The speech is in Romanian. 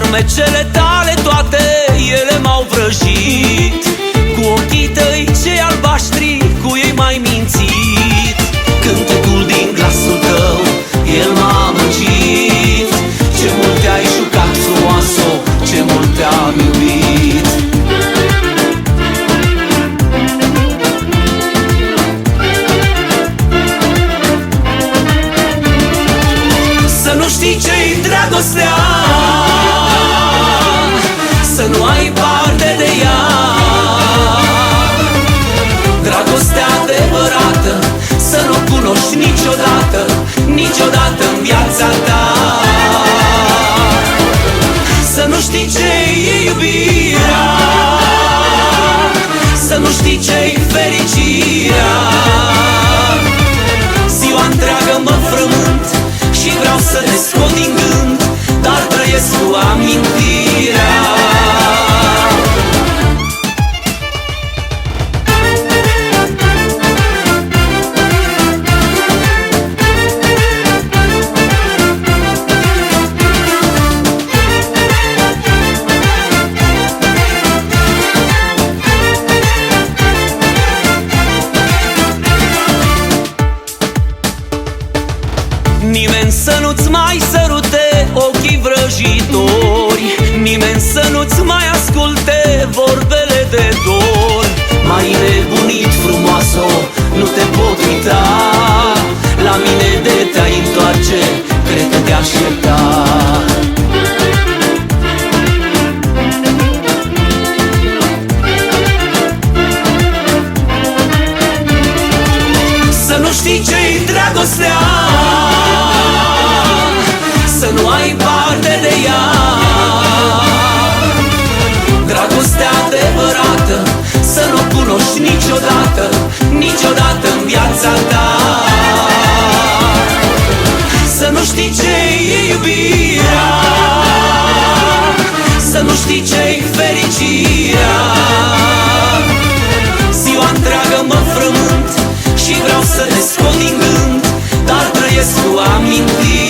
Glumecele tale toate ele m-au vrăjit. Cu ochii tăi cei albaștri, cu ei m-ai mințit. Cântecul din glasul tău, el m-a amăgit. Ce mult te-ai jucat, frumoasă, ce mult te-am iubit. Să nu știi ce-i dragostea, să nu ai parte de ea. Dragostea adevărată să nu o cunoști niciodată, niciodată în viața ta. Să nu știi ce-i iubirea, să nu știi ce-i fericirea. Ziua întreagă mă frământ și vreau să te scot din gând, dar trăiesc cu amintirea. Nimeni să nu-ți mai sărute ochii vrăjitori, nimeni să nu-ți mai asculte vorbele de dor. M-ai nebunit, frumoasă, nu te pot uita. La mine de te-ai întoarce, cred că te aștepta. Să nu știi ce-i dragostea, să nu ai parte de ea. Dragostea adevărată să nu o cunoști niciodată, niciodată în viața ta. Să nu știi ce-i iubirea, să nu știi ce-i fericirea. Ziua întreagă mă frământ și vreau să te scot din gând, dar trăiesc cu amintiri.